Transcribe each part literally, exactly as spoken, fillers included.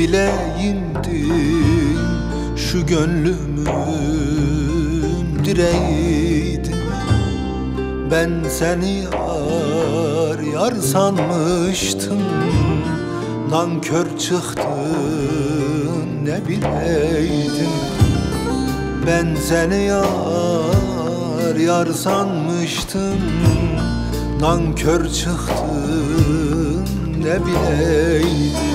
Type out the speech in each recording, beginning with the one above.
dileğimdin, şu gönlümün direğiydin. Ben seni yar yar sanmıştım, nankör çıktın ne bileydim. Ben seni yar yar sanmıştım, nankör çıktın ne bileydim.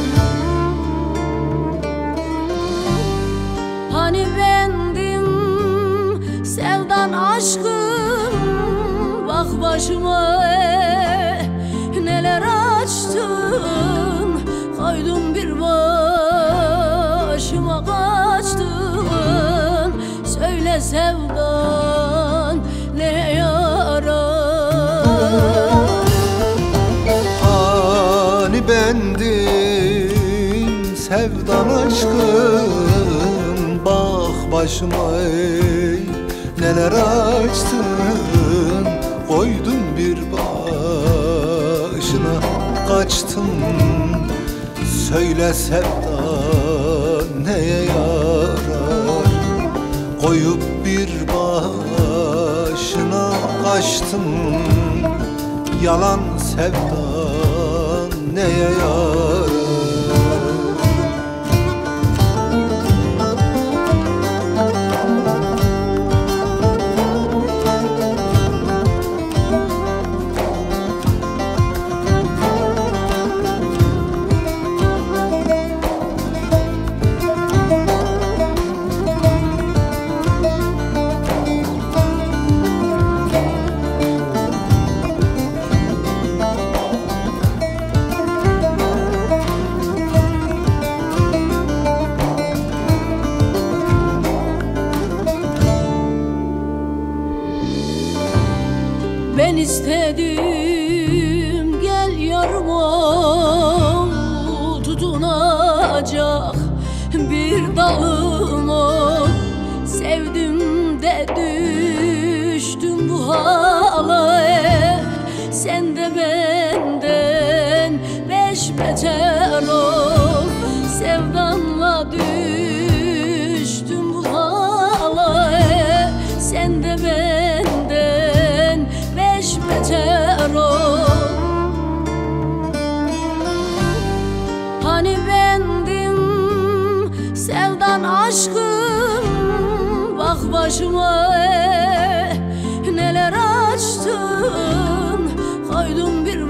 Hani bendim sevdan aşkım, bak başıma neler açtın. Koydum bir başıma kaçtın. Söyle sevdan ne yarar? Hani bendim sevdan aşkım, bak başıma ey neler açtın. Koydum bir başına kaçtın. Söyle sevdan neye yarar? Koyup bir başına kaçtın. Yalan sevdan neye yarar? Ben istedim gel yarıma, tutunacak bir dalıma. Sevdim de düştüm bu hale, sen de benden beş beter ol. Sevdanla düştüm bu hale, sen de benden beş beter ol. Hani bendim sevdan aşkım, bak başıma neler açtın. Koydum bir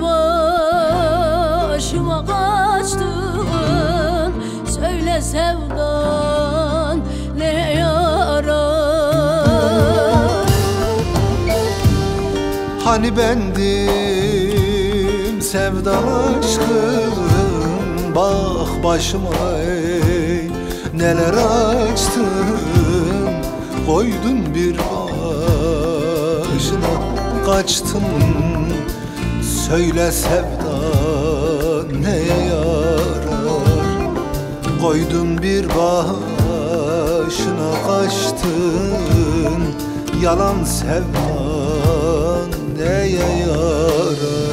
başıma kaçtın. Söyle sevdan ne yarar? Hani bendim sevdan aşkım, bak başıma ey neler açtın. Koydun bir başına kaçtın. Söyle sevdan neye yarar? Koydun bir başına kaçtın. Yalan sevdan neye yarar?